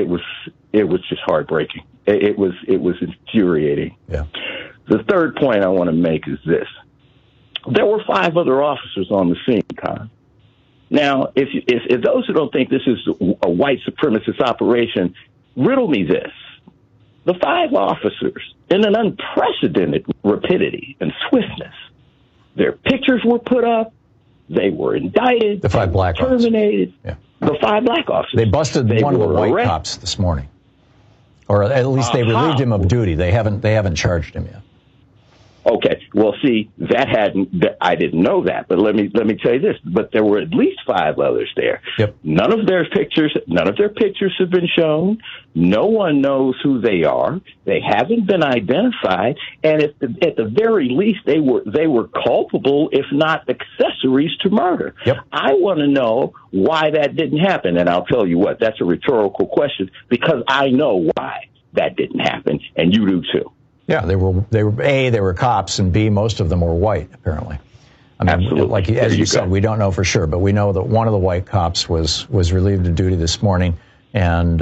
just heartbreaking. It was infuriating. Yeah. The third point I want to make is this. There were 5 other officers on the scene, Con. Now, if those who don't think this is a white supremacist operation, riddle me this. The 5 officers, in an unprecedented rapidity and swiftness, their pictures were put up, they were indicted, the 5 black terminated. Yeah. The 5 black officers. They busted one of the white cops this morning. Or at least they relieved him of duty. They haven't charged him yet. Okay, well, see, I didn't know that, but let me tell you this. But there were at least 5 others there. Yep. None of their pictures have been shown. No one knows who they are. They haven't been identified, and at the very least, they were culpable, if not accessories to murder. Yep. I want to know why that didn't happen, and I'll tell you what. That's a rhetorical question because I know why that didn't happen, and you do too. Yeah, they were cops, and B, most of them were white, apparently. I mean, absolutely. Like as you said, we don't know for sure, but we know that one of the white cops was relieved of duty this morning, and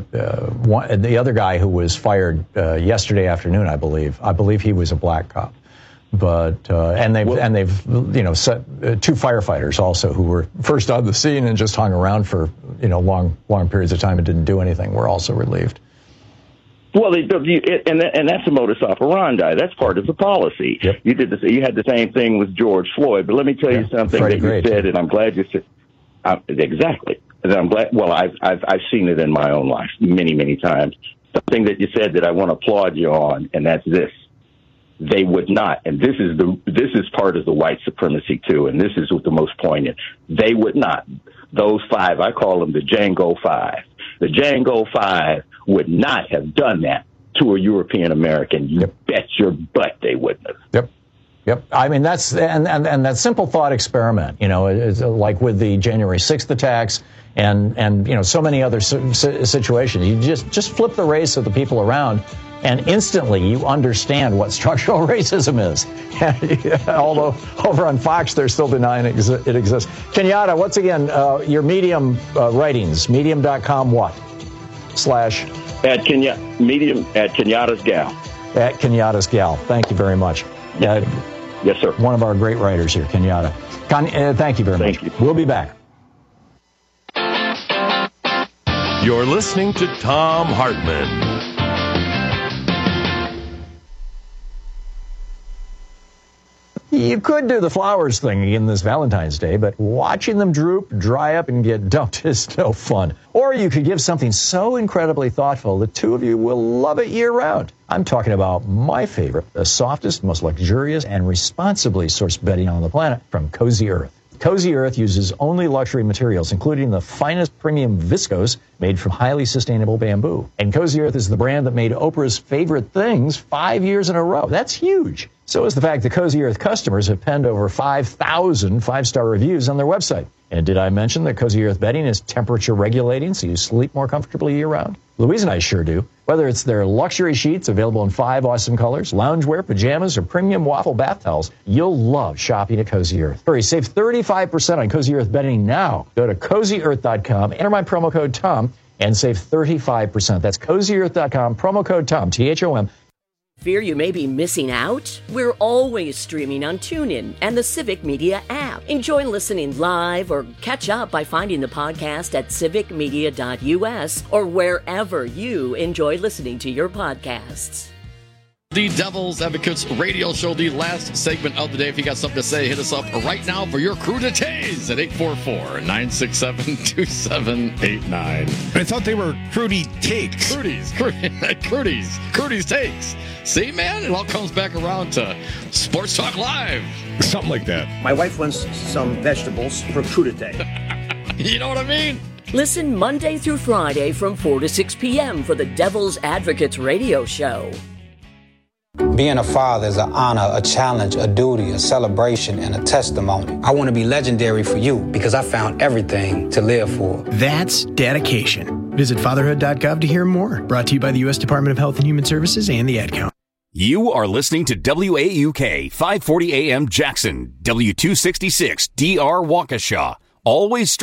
the other guy who was fired yesterday afternoon, I believe he was a black cop. But and they've set 2 firefighters also who were first on the scene and just hung around for long periods of time and didn't do anything. Were also relieved. Well, and that's a modus operandi. That's part of the policy. Yep. You had the same thing with George Floyd. But let me tell you something that you said, and I'm glad you said exactly. And I'm glad. Well, I've seen it in my own life many times. Something that you said that I want to applaud you on, and that's this: they would not. And this is part of the white supremacy too. And this is the most poignant. They would not. Those 5, I call them the Django 5. The Django 5 would not have done that to a European American. You bet your butt they wouldn't have. Yep. I mean, that's and that simple thought experiment, it's like with the January 6th attacks and so many other situations. You just flip the race of the people around, and instantly you understand what structural racism is. Although over on Fox, they're still denying it exists. Kenyatta, once again, your Medium writings, medium.com what? Medium at Kenyatta's Gal. At Kenyatta's Gal. Thank you very much. Yes, sir. One of our great writers here, Kenyatta. Thank you very much. You. We'll be back. You're listening to Thom Hartmann. You could do the flowers thing in this Valentine's Day, but watching them droop, dry up, and get dumped is no fun. Or you could give something so incredibly thoughtful the 2 of you will love it year-round. I'm talking about my favorite, the softest, most luxurious, and responsibly sourced bedding on the planet from Cozy Earth. Cozy Earth uses only luxury materials, including the finest premium viscose made from highly sustainable bamboo. And Cozy Earth is the brand that made Oprah's favorite things 5 years in a row. That's huge. So is the fact that Cozy Earth customers have penned over 5,000 5-star reviews on their website. And did I mention that Cozy Earth bedding is temperature regulating so you sleep more comfortably year-round? Louise and I sure do. Whether it's their luxury sheets available in 5 awesome colors, loungewear, pajamas, or premium waffle bath towels, you'll love shopping at Cozy Earth. Hurry, save 35% on Cozy Earth bedding now. Go to CozyEarth.com, enter my promo code TOM, and save 35%. That's CozyEarth.com, promo code TOM, THOM. Fear you may be missing out? We're always streaming on TuneIn and the Civic Media app. Enjoy listening live or catch up by finding the podcast at civicmedia.us or wherever you enjoy listening to your podcasts. The Devil's Advocates radio show, the last segment of the day. If you got something to say, hit us up right now for your cruditays at 844-967-2789. I thought they were Crudy Takes. Crudy's Takes. See, man, it all comes back around to Sports Talk Live. Something like that. My wife wants some vegetables for crudité. You know what I mean? Listen Monday through Friday from 4 to 6 p.m. for the Devil's Advocates radio show. Being a father is an honor, a challenge, a duty, a celebration, and a testimony. I want to be legendary for you because I found everything to live for. That's dedication. Visit fatherhood.gov to hear more. Brought to you by the U.S. Department of Health and Human Services and the Ad Council. You are listening to WAUK 540 AM Jackson, W266 DR Waukesha. Always